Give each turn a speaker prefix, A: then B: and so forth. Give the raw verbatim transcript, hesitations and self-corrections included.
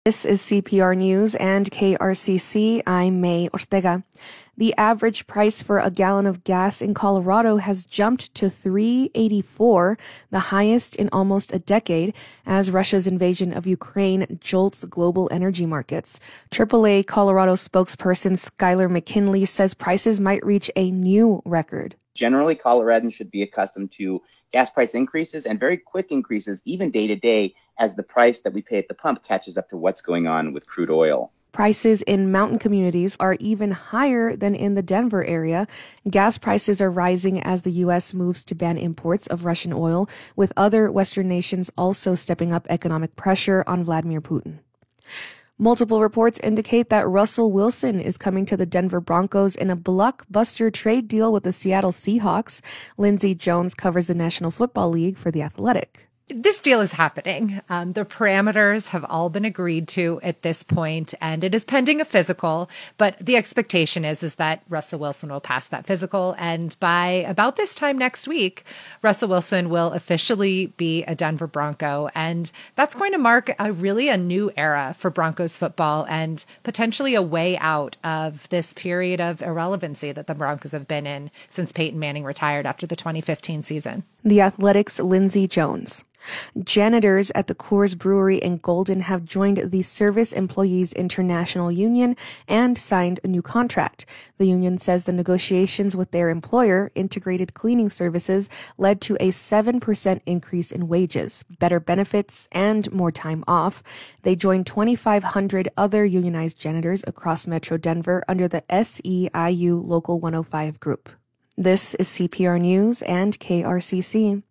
A: This is C P R News and K R C C. I'm May Ortega. The average price for a gallon of gas in Colorado has jumped to three dollars and eighty-four cents, the highest in almost a decade, as Russia's invasion of Ukraine jolts global energy markets. triple A Colorado spokesperson Skylar McKinley says prices might reach a new record.
B: Generally, Coloradans should be accustomed to gas price increases and very quick increases, even day to day, as the price that we pay at the pump catches up to what's going on with crude oil.
A: Prices in mountain communities are even higher than in the Denver area. Gas prices are rising as the U S moves to ban imports of Russian oil, with other Western nations also stepping up economic pressure on Vladimir Putin. Multiple reports indicate that Russell Wilson is coming to the Denver Broncos in a blockbuster trade deal with the Seattle Seahawks. Lindsey Jones covers the National Football League for The Athletic.
C: This deal is happening. Um, the parameters have all been agreed to at this point, and it is pending a physical. But the expectation is, is that Russell Wilson will pass that physical. And by about this time next week, Russell Wilson will officially be a Denver Bronco. And that's going to mark a really a new era for Broncos football and potentially a way out of this period of irrelevancy that the Broncos have been in since Peyton Manning retired after the twenty fifteen season.
A: The Athletic's Lindsey Jones. Janitors at the Coors Brewery in Golden have joined the Service Employees International Union and signed a new contract. The union says the negotiations with their employer, Integrated Cleaning Services, led to a seven percent increase in wages, better benefits, and more time off. They joined twenty-five hundred other unionized janitors across Metro Denver under the S E I U Local one oh five group. This is C P R News and K R C C.